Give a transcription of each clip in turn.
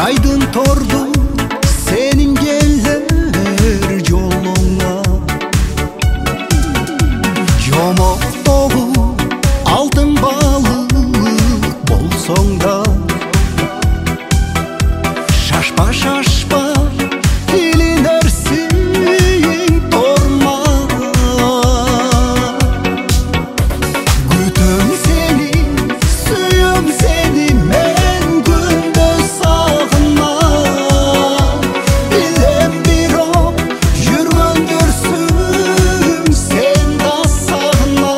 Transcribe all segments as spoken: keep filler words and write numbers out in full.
айдын торду сенин келер жолуңа, жомоктогу алтын балык болсоң да, шашпа шашпа илинерсиң торма. Күтөм сени, сүйөм сени, мен күндө сагына. Билем бирок жүргөндөрсүң сен да сагына.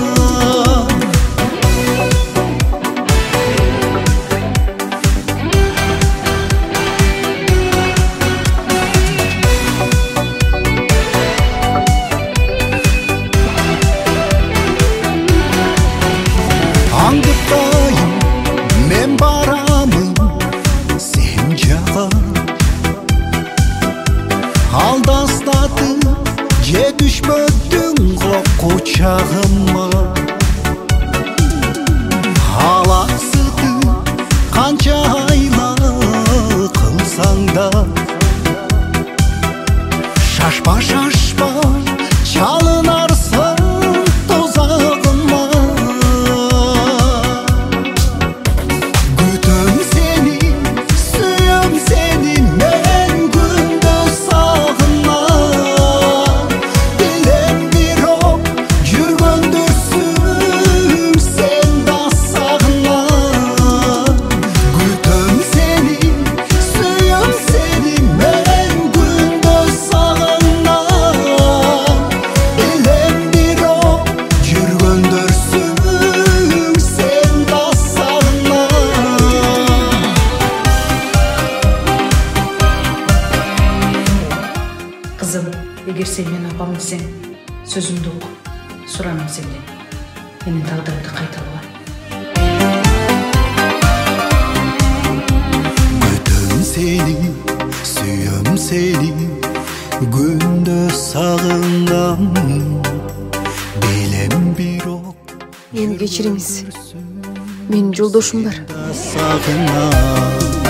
Аңдыптайым мен барамын сен жака, алдастатып же түшпөттүң кучагыма. Алаксытып канча айла кылсаң да, шашпа шашпа чалынарсың тозагыма. Күтөм сени, сүйөм сени, мен күндө сагына. Билем бирок жүргөндөрсүң сен да сагына. Күтөм сени, сүйөм сени, мен күндө сагына. Билем бирок жүргөндөрсүң сен да сагына. Кызым, эгер сен мен апам десең, сөзүмдү ук, суранам сенден. Менин тагдырымды кайталабай. Күтөм сени, сүйөм сени, күндө сагынам. Билем бирок Мени кечириңиз. Менин жолдошум бар. сагынам.